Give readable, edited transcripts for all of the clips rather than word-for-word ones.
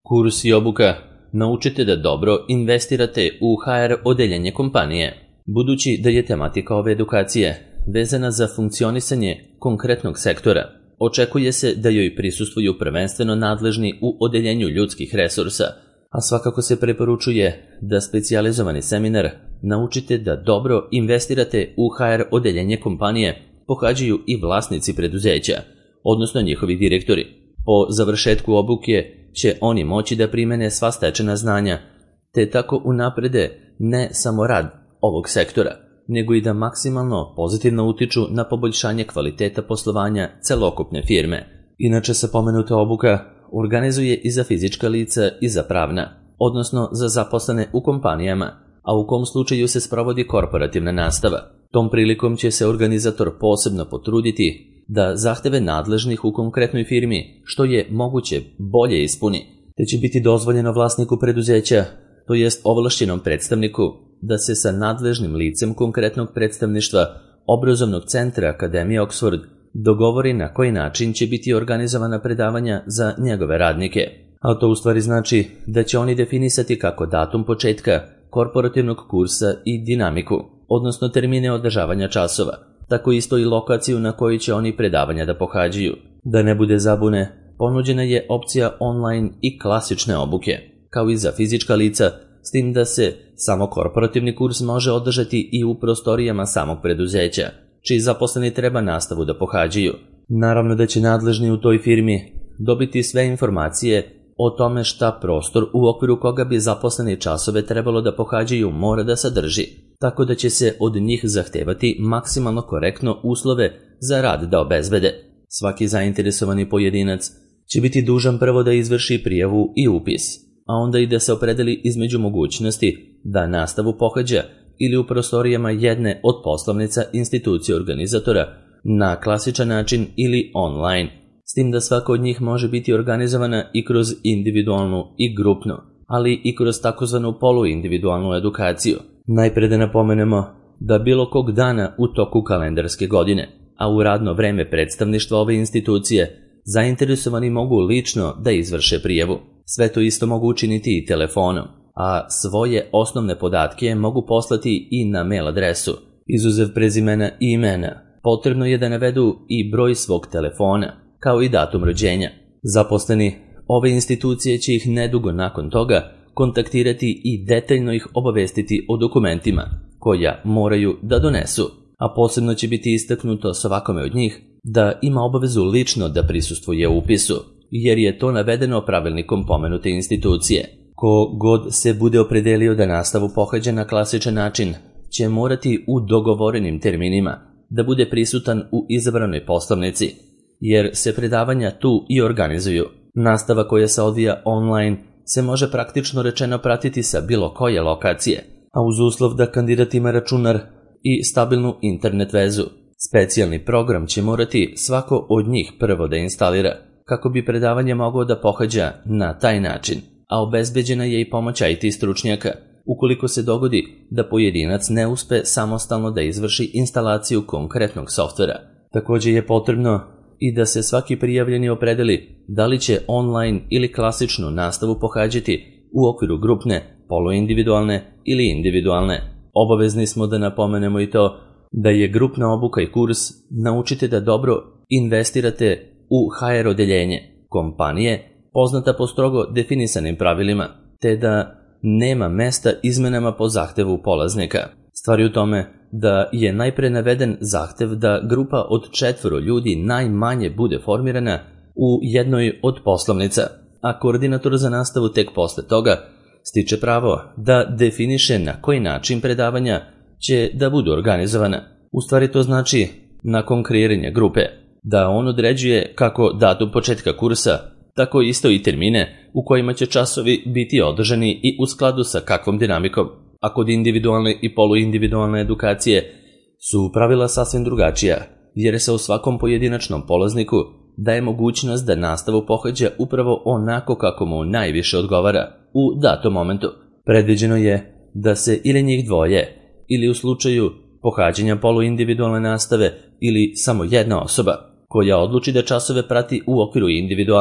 Kurs i obuka. Naučite da dobro investirate u HR odeljenje kompanije. Budući da je tematika ove edukacije vezana za funkcionisanje konkretnog sektora, očekuje se da joj prisustvuju prvenstveno nadležni u odeljenju ljudskih resursa, a svakako se preporučuje da specijalizovani seminar Naučite da dobro investirate u HR odeljenje kompanije pohađaju i vlasnici preduzeća, odnosno njihovi direktori. Po završetku obuke će oni moći da primene sva stečena znanja, te tako unaprede ne samo rad ovog sektora, nego i da maksimalno pozitivno utiču na poboljšanje kvaliteta poslovanja celokupne firme. Inače se pomenuta obuka organizuje i za fizička lica i za pravna, odnosno za zaposlene u kompanijama, a u kom slučaju se sprovodi korporativna nastava. Tom prilikom će se organizator posebno potruditi da zahteve nadležnih u konkretnoj firmi što je moguće bolje ispuni, te će biti dozvoljeno vlasniku preduzeća, to jest ovlašćenom predstavniku, da se sa nadležnim licem konkretnog predstavništva obrazovnog centra Akademije Oxford dogovori na koji način će biti organizovana predavanja za njegove radnike. A to u stvari znači da će oni definisati kako datum početka korporativnog kursa i dinamiku, odnosno termine održavanja časova, tako isto i lokaciju na kojoj će oni predavanja da pohađaju. Da ne bude zabune, ponuđena je opcija online i klasične obuke, kao i za fizička lica, s tim da se samo korporativni kurs može održati i u prostorijama samog preduzeća, čiji zaposleni treba nastavu da pohađaju. Naravno da će nadležni u toj firmi dobiti sve informacije o tome šta prostor u okviru koga bi zaposleni časove trebalo da pohađaju mora da sadrži, tako da će se od njih zahtevati maksimalno korektno uslove za rad da obezbede. Svaki zainteresovani pojedinac će biti dužan prvo da izvrši prijavu i upis, a onda i da se opredeli između mogućnosti da nastavu pohađa ili u prostorijama jedne od poslovnica institucije organizatora na klasičan način ili online, s tim da svaka od njih može biti organizovana i kroz individualnu i grupnu, ali i kroz takozvanu poluindividualnu edukaciju. Najpre da napomenemo da bilo kog dana u toku kalendarske godine, a u radno vreme predstavništva ove institucije, zainteresovani mogu lično da izvrše prijavu. Sve to isto mogu učiniti i telefonom, a svoje osnovne podatke mogu poslati i na mail adresu. Izuzev prezimena i imena, potrebno je da navedu i broj svog telefona, kao i datum rođenja. Zaposleni ove institucije će ih nedugo nakon toga kontaktirati i detaljno ih obavestiti o dokumentima koja moraju da donesu, a posebno će biti istaknuto svakome od njih da ima obavezu lično da prisustvuje upisu, jer je to navedeno pravilnikom pomenute institucije. Ko god se bude opredelio da nastavu pohađa na klasičan način, će morati u dogovorenim terminima da bude prisutan u izabranoj poslovnici, jer se predavanja tu i organizuju. Nastava koja se odvija online se može praktično rečeno pratiti sa bilo koje lokacije, a uz uslov da kandidat ima računar i stabilnu internet vezu. Specijalni program će morati svako od njih prvo da instalira, kako bi predavanje mogao da pohađa na taj način, a obezbeđena je i pomoć IT stručnjaka, ukoliko se dogodi da pojedinac ne uspe samostalno da izvrši instalaciju konkretnog softvera. Također je potrebno i da se svaki prijavljeni opredeli da li će online ili klasičnu nastavu pohađati u okviru grupne, poluindividualne ili individualne. Obavezni smo da napomenemo i to da je grupna obuka i kurs Naučite da dobro investirate u HR odeljenje kompanije poznata po strogo definisanim pravilima, te da nema mesta izmenama po zahtevu polaznika. Stvar je u tome da je najpre naveden zahtev da grupa od 4 ljudi najmanje bude formirana u jednoj od poslovnica, a koordinator za nastavu tek posle toga stiče pravo da definiše na koji način predavanja će da budu organizovana. U stvari to znači, nakon kreiranja grupe, da on određuje kako datum početka kursa, tako isto i termine u kojima će časovi biti održani i u skladu sa kakvom dinamikom. A kod individualne i poluindividualne edukacije su pravila sasvim drugačija, jer se u svakom pojedinačnom polazniku daje mogućnost da nastavu pohađa upravo onako kako mu najviše odgovara u datom momentu. Predviđeno je da se ili njih dvoje, ili u slučaju pohađanja poluindividualne nastave ili samo jedna osoba koja odluči da časove prati u okviru individualne,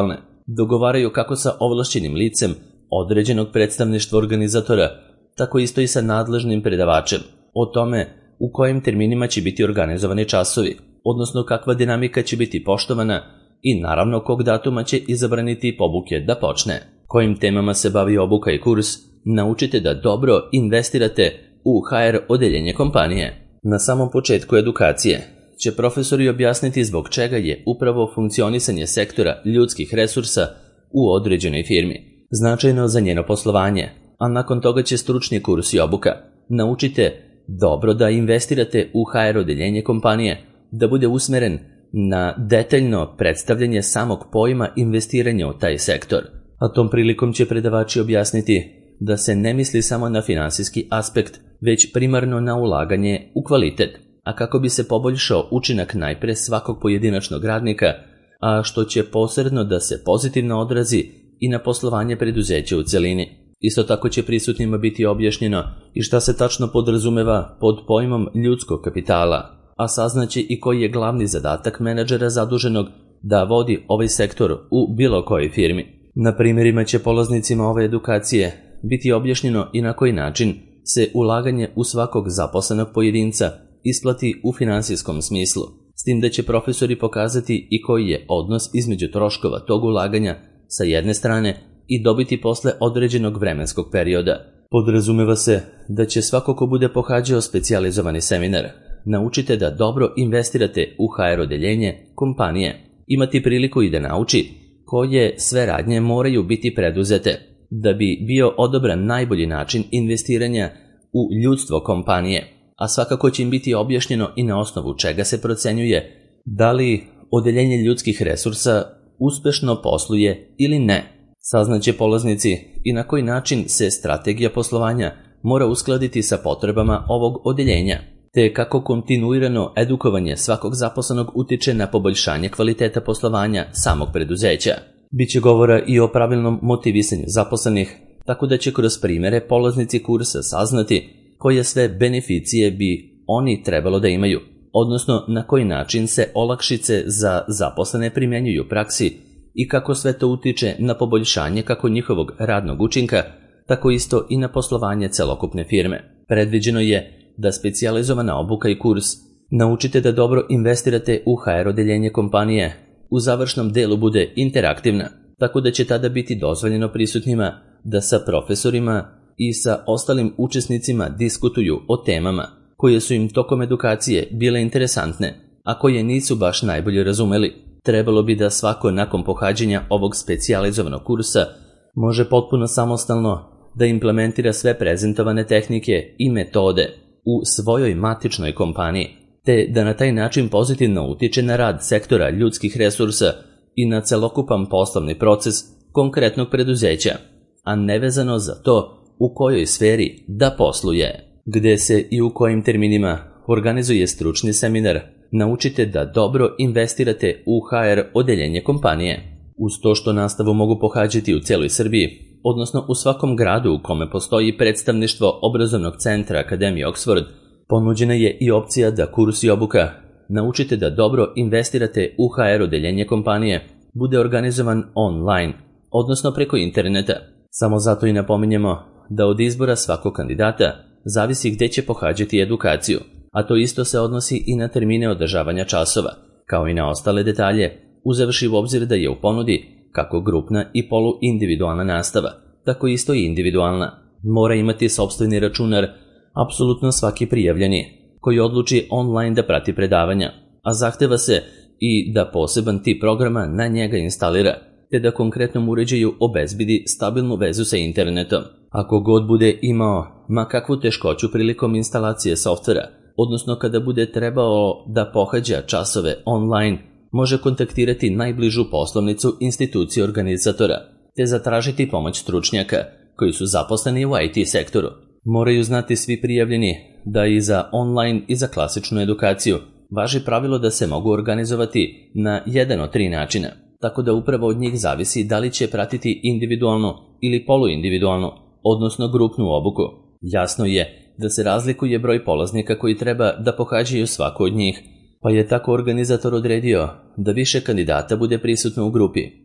dogovaraju kako sa ovlašćenim licem određenog predstavništva organizatora, tako isto i sa nadležnim predavačem o tome u kojim terminima će biti organizovani časovi, odnosno kakva dinamika će biti poštovana i naravno kog datuma će izabrani tip obuke da počne. Kojim temama se bavi obuka i kurs, naučite da dobro investirate u HR odeljenje kompanije. Na samom početku edukacije će profesori objasniti zbog čega je upravo funkcionisanje sektora ljudskih resursa u određenoj firmi značajno za njeno poslovanje, a nakon toga će stručni kurs i obuka. Naučite dobro da investirate u HR odeljenje kompanije, da bude usmeren na detaljno predstavljanje samog pojma investiranja u taj sektor. A tom prilikom će predavači objasniti da se ne misli samo na finansijski aspekt, već primarno na ulaganje u kvalitet, a kako bi se poboljšao učinak najpre svakog pojedinačnog radnika, a što će posredno da se pozitivno odrazi i na poslovanje preduzeća u celini. Isto tako će prisutnima biti objašnjeno i šta se tačno podrazumeva pod pojmom ljudskog kapitala, a saznaće i koji je glavni zadatak menadžera zaduženog da vodi ovaj sektor u bilo kojoj firmi. Na primjerima će polaznicima ove edukacije biti objašnjeno i na koji način se ulaganje u svakog zaposlenog pojedinca isplati u finansijskom smislu, s tim da će profesori pokazati i koji je odnos između troškova tog ulaganja sa jedne strane i dobiti posle određenog vremenskog perioda. Podrazumeva se da će svako ko bude pohađao specijalizovani seminar naučite da dobro investirate u HR odeljenje kompanije, imati priliku i da nauči koje sve radnje moraju biti preduzete da bi bio odabran najbolji način investiranja u ljudstvo kompanije, a svakako će im biti objašnjeno i na osnovu čega se procenjuje da li odeljenje ljudskih resursa uspešno posluje ili ne. Saznaće polaznici i na koji način se strategija poslovanja mora uskladiti sa potrebama ovog odeljenja, te kako kontinuirano edukovanje svakog zaposlenog utiče na poboljšanje kvaliteta poslovanja samog preduzeća. Biće govora i o pravilnom motivisanju zaposlenih, tako da će kroz primere polaznici kursa saznati koje sve beneficije bi oni trebalo da imaju, odnosno na koji način se olakšice za zaposlene primjenjuju u praksi i kako sve to utiče na poboljšanje kako njihovog radnog učinka, tako isto i na poslovanje celokupne firme. Predviđeno je da specijalizovana obuka i kurs naučite da dobro investirate u HR odeljenje kompanije u završnom delu bude interaktivna, tako da će tada biti dozvoljeno prisutnima da sa profesorima i sa ostalim učesnicima diskutuju o temama koje su im tokom edukacije bile interesantne, a koje nisu baš najbolje razumeli. Trebalo bi da svako nakon pohađanja ovog specijalizovanog kursa može potpuno samostalno da implementira sve prezentovane tehnike i metode u svojoj matičnoj kompaniji, te da na taj način pozitivno utiče na rad sektora ljudskih resursa i na celokupan poslovni proces konkretnog preduzeća, a nevezano za to u kojoj sferi da posluje. Gde se i u kojim terminima organizuje stručni seminar, naučite da dobro investirate u HR odeljenje kompanije. Uz to što nastavu mogu pohađati u celoj Srbiji, odnosno u svakom gradu u kome postoji predstavništvo obrazovnog centra Akademije Oxford, ponuđena je i opcija da kurs i obuka naučite da dobro investirate u HR odeljenje kompanije bude organizovan online, odnosno preko interneta. Samo zato i napominjemo da od izbora svakog kandidata zavisi gde će pohađati edukaciju, a to isto se odnosi i na termine održavanja časova, kao i na ostale detalje, uzevši u obzir da je u ponudi kako grupna i poluindividualna nastava, tako isto i individualna. Mora imati sopstveni računar apsolutno svaki prijavljeni koji odluči online da prati predavanja, a zahteva se i da poseban tip programa na njega instalira, te da konkretnom uređaju obezbedi stabilnu vezu sa internetom. Ako god bude imao ma kakvu teškoću prilikom instalacije softvera, odnosno kada bude trebao da pohađa časove online, može kontaktirati najbližu poslovnicu institucije organizatora, te zatražiti pomoć stručnjaka koji su zaposleni u IT sektoru. Moraju znati svi prijavljeni da i za online i za klasičnu edukaciju važi pravilo da se mogu organizovati na jedan od 3 načina, tako da upravo od njih zavisi da li će pratiti individualnu ili poluindividualnu, odnosno grupnu obuku. Jasno je da se razlikuje broj polaznika koji treba da pohađaju svaku od njih, pa je tako organizator odredio da više kandidata bude prisutno u grupi.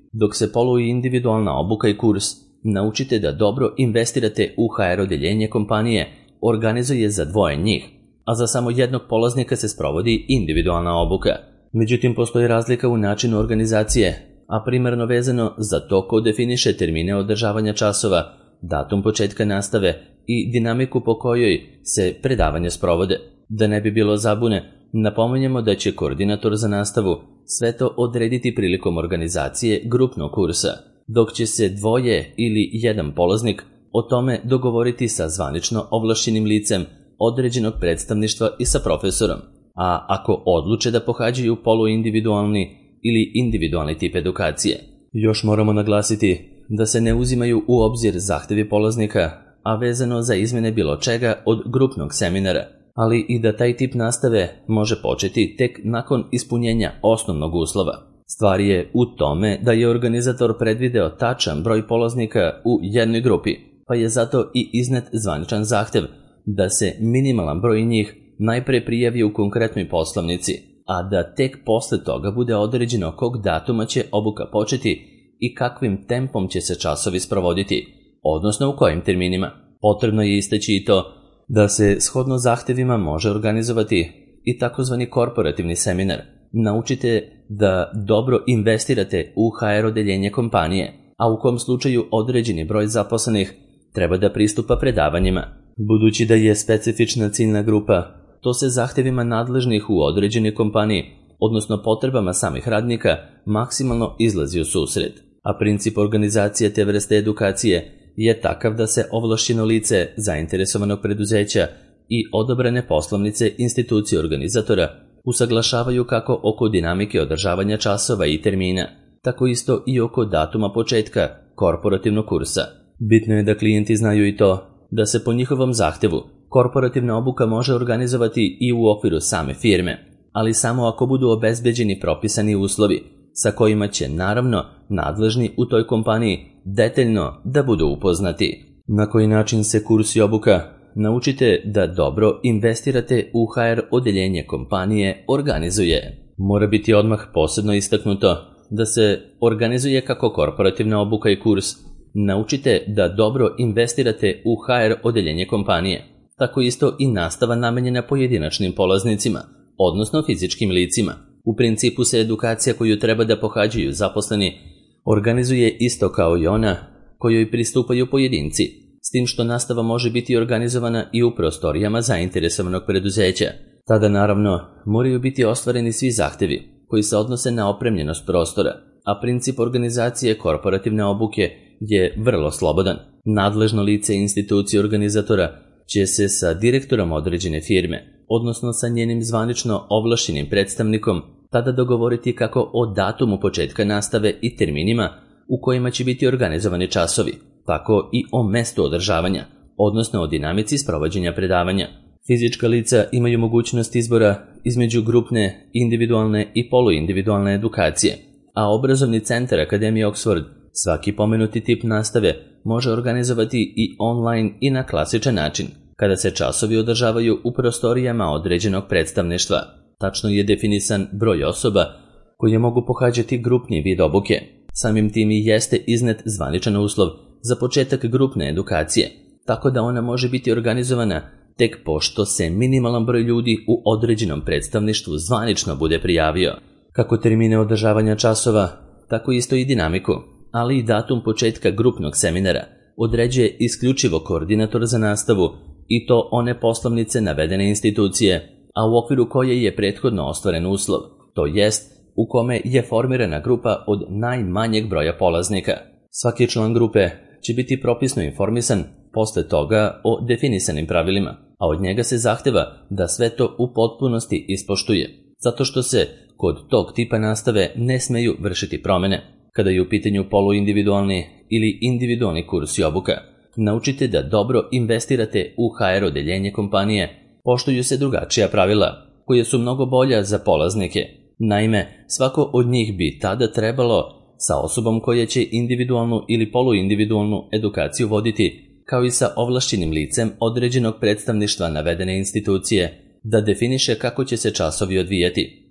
dok se poluindividualna obuka i kurs Naučite da dobro investirate u HR odeljenje kompanije organizuje za dvoje njih, a za samo jednog polaznika se sprovodi individualna obuka. Međutim, postoji razlika u načinu organizacije, a primarno vezano za to ko definiše termine održavanja časova, datum početka nastave i dinamiku po kojoj se predavanje sprovode. Da ne bi bilo zabune, napominjemo da će koordinator za nastavu sve to odrediti prilikom organizacije grupnog kursa, dok će se dvoje ili jedan polaznik o tome dogovoriti sa zvanično ovlašćenim licem određenog predstavništva i sa profesorom, a ako odluče da pohađaju poluindividualni ili individualni tip edukacije. Još moramo naglasiti da se ne uzimaju u obzir zahtevi polaznika, a vezano za izmene bilo čega od grupnog seminara, ali i da taj tip nastave može početi tek nakon ispunjenja osnovnog uslova. Stvar je u tome da je organizator predvideo tačan broj polaznika u jednoj grupi, pa je zato i iznet zvaničan zahtev da se minimalan broj njih najpre prijavi u konkretnoj poslovnici, a da tek posle toga bude određeno kog datuma će obuka početi i kakvim tempom će se časovi sprovoditi, odnosno u kojim terminima. Potrebno je istaći i to da se shodno zahtevima može organizovati i takozvani korporativni seminar. Naučite da dobro investirate u HR odeljenje kompanije, a u kom slučaju određeni broj zaposlenih treba da pristupa predavanjima. Budući da je specifična ciljna grupa, to se zahtevima nadležnih u određenoj kompaniji, odnosno potrebama samih radnika, maksimalno izlazi u susret. A princip organizacije te vrste edukacije je takav da se ovlašćeno lice zainteresovanog preduzeća i odobrene poslovnice institucije organizatora usaglašavaju kako oko dinamike održavanja časova i termina, tako isto i oko datuma početka korporativnog kursa. Bitno je da klijenti znaju i to da se po njihovom zahtevu korporativna obuka može organizovati i u okviru same firme, ali samo ako budu obezbeđeni propisani uslovi, sa kojima će naravno nadležni u toj kompaniji detaljno da budu upoznati. Na koji način se kurs i obuka Naučite da dobro investirate u HR odeljenje kompanije organizuje. Mora biti odmah posebno istaknuto da se organizuje kako korporativna obuka i kurs. Naučite da dobro investirate u HR odeljenje kompanije. Tako isto i nastava namenjena pojedinačnim polaznicima, odnosno fizičkim licima. U principu se edukacija koju treba da pohađaju zaposleni organizuje isto kao i ona kojoj pristupaju pojedinci, s tim što nastava može biti organizovana i u prostorijama zainteresovanog preduzeća. Tada naravno moraju biti ostvareni svi zahtevi koji se odnose na opremljenost prostora, a princip organizacije korporativne obuke je vrlo slobodan. Nadležno lice institucije organizatora će se sa direktorom određene firme, odnosno sa njenim zvanično ovlašćenim predstavnikom, tada dogovoriti kako o datumu početka nastave i terminima u kojima će biti organizovani časovi, tako i o mestu održavanja, odnosno o dinamici sprovođenja predavanja. Fizička lica imaju mogućnost izbora između grupne, individualne i poluindividualne edukacije, a obrazovni centar Akademije Oxford svaki pomenuti tip nastave može organizovati i online i na klasičan način, kada se časovi održavaju u prostorijama određenog predstavništva. Tačno je definisan broj osoba koje mogu pohađati grupni vid obuke. Samim tim i jeste iznet zvaničan uslov za početak grupne edukacije, tako da ona može biti organizovana tek pošto se minimalan broj ljudi u određenom predstavništvu zvanično bude prijavio. Kako termine održavanja časova, tako isto i dinamiku, ali i datum početka grupnog seminara određuje isključivo koordinator za nastavu i to one poslovnice navedene institucije, a u okviru koje je prethodno ostvaren uslov, to jest u kome je formirana grupa od najmanjeg broja polaznika. Svaki član grupe će biti propisno informisan posle toga o definisanim pravilima, a od njega se zahteva da sve to u potpunosti ispoštuje, zato što se kod tog tipa nastave ne smeju vršiti promene. Kada je u pitanju poluindividualni ili individualni kurs i obuka, naučite da dobro investirate u HR odeljenje kompanije. Poštuju se drugačija pravila, koje su mnogo bolja za polaznike. Naime, svako od njih bi tada trebalo sa osobom koja će individualnu ili poluindividualnu edukaciju voditi, kao i sa ovlašćenim licem određenog predstavništva navedene institucije, da definiše kako će se časovi odvijati.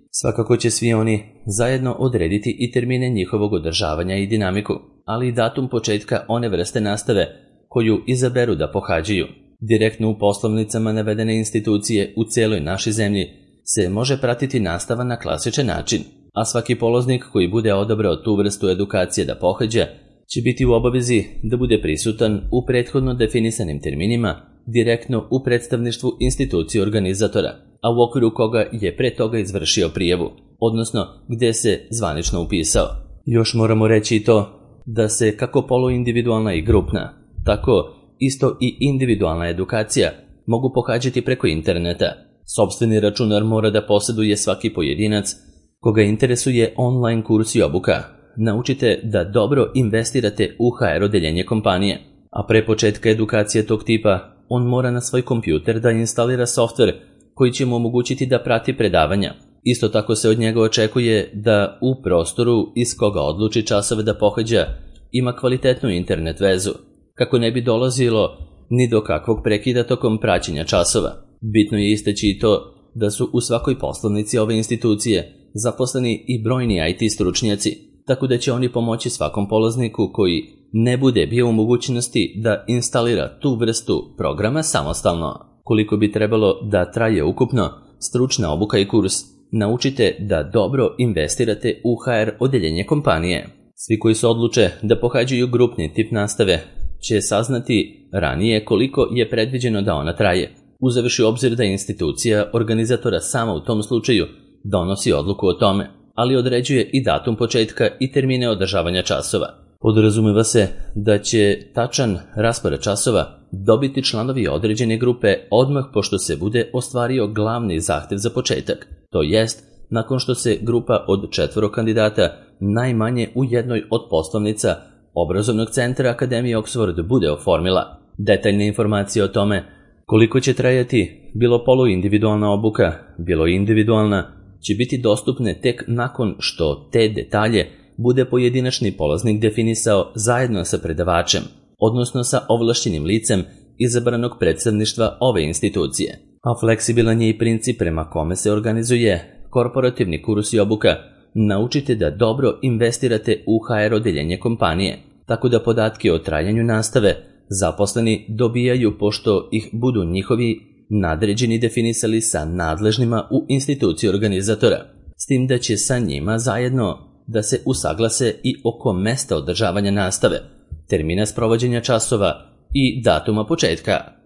Svakako će svi oni zajedno odrediti i termine njihovog održavanja i dinamiku, ali i datum početka one vrste nastave koju izaberu da pohađaju. Direktno u poslovnicama navedene institucije u cijeloj našoj zemlji se može pratiti nastava na klasičan način, a svaki polaznik koji bude odabrao tu vrstu edukacije da pohađa će biti u obavezi da bude prisutan u prethodno definisanim terminima direktno u predstavništvu institucije organizatora, a u okviru koga je pre toga izvršio prijavu, odnosno gde se zvanično upisao. Još moramo reći i to da se kako poluindividualna i grupna, tako isto i individualna edukacija mogu pohađati preko interneta. Sopstveni računar mora da posjeduje svaki pojedinac koga interesuje online kurs i obuka. Naučite da dobro investirate u HR odeljenje kompanije, a pre početka edukacije tog tipa on mora na svoj kompjuter da instalira softver koji će mu omogućiti da prati predavanja. Isto tako se od njega očekuje da u prostoru iz koga odluči časove da pohađa ima kvalitetnu internet vezu, kako ne bi dolazilo ni do kakvog prekida tokom praćenja časova. Bitno je istaći i to da su u svakoj poslovnici ove institucije zaposleni i brojni IT stručnjaci, tako da će oni pomoći svakom polazniku koji ne bude bio u mogućnosti da instalira tu vrstu programa samostalno. Koliko bi trebalo da traje ukupno stručna obuka i kurs, naučite da dobro investirate u HR odeljenje kompanije. Svi koji se odluče da pohađaju grupni tip nastave će saznati ranije koliko je predviđeno da ona traje, uzevši u obzir da institucija organizatora sama u tom slučaju donosi odluku o tome, ali određuje i datum početka i termine održavanja časova. Podrazumeva se da će tačan raspored časova dobiti članovi određene grupe odmah pošto se bude ostvario glavni zahtev za početak, to jest nakon što se grupa od 4 kandidata najmanje u jednoj od poslovnica obrazovnog centra Akademije Oxford bude oformila. Detaljne informacije o tome koliko će trajati bilo poluindividualna obuka, bilo individualna, će biti dostupne tek nakon što te detalje bude pojedinačni polaznik definisao zajedno sa predavačem, odnosno sa ovlašćenim licem izabranog predstavništva ove institucije. A fleksibilan je i princip prema kome se organizuje korporativni kurs i obuka. Naučite da dobro investirate u HR odeljenje kompanije, tako da podatke o trajanju nastave zaposleni dobijaju pošto ih budu njihovi nadređeni definisali sa nadležnima u instituciji organizatora, s tim da će sa njima zajedno da se usaglase i oko mesta održavanja nastave, termina sprovođenja časova i datuma početka.